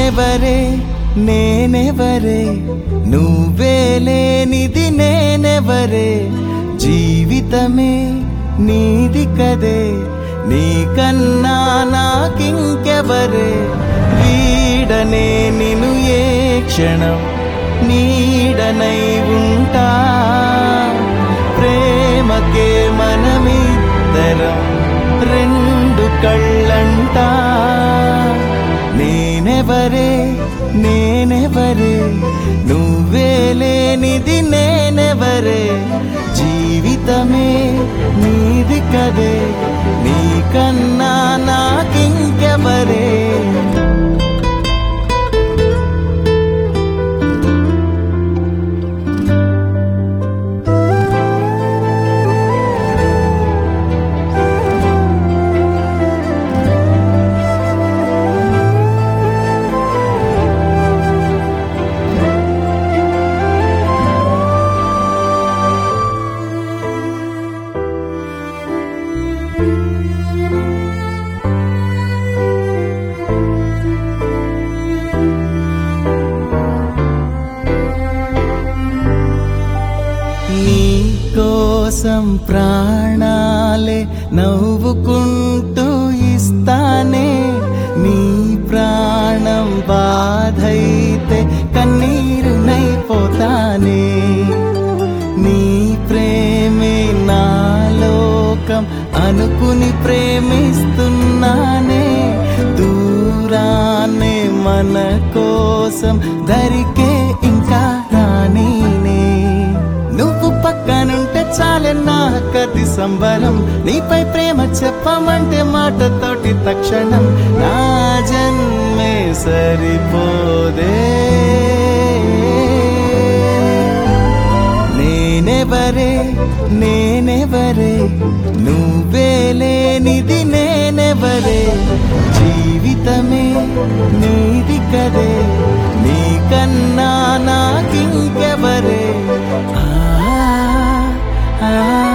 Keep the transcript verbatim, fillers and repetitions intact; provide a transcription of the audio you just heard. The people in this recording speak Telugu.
నీవెవరే నేనెవరే నువ్వే లేనిది నేనెవరే జీవితమే నీది కదే నీకన్నా నాకింకెవరే వీడనే నిను ఏ క్షణం నీడనై ఉంటా ప్రేమకే మనమిద్దరం రెండు కళ్ళంటా నేనెవరే నేనెవరే నువ్వే లేనిది నేనెవరే జీవితమే నీది కదే నీకన్నా నాకింకెవరే కోసం ప్రాణాలే నవ్వుకుంటూ ఇస్తానే నీ ప్రాణం బాధైతే కన్నీరునైపోతానే నీ ప్రేమే నా లోకం అనుకుని ప్రేమిస్తున్నానే దూరాన్నే మన కోసం దరికే ఇంకా రానీనే నువ్వు పక్కనుంటే చాలే నా కది సంబరం నీపై ప్రేమ చెప్పమంటే మాటతోటి తక్షణం నా జన్మే సరిపోదే నేనెవరే నేనెవరే నువ్వే లేనిది నేనెవరే జీవితమే నీది కదే నీకన్నా నాకింకెవరే ah